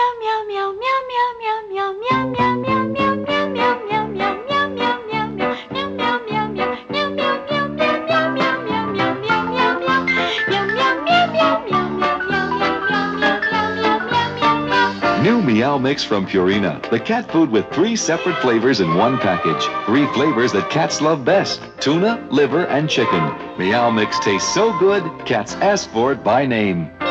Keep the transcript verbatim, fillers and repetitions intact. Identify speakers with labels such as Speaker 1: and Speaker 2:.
Speaker 1: New Meow Mix from Purina, the cat food with three separate flavors in one package. Three flavors that cats love best: tuna, liver, and chicken. Meow Mix tastes so good, cats ask for it by name.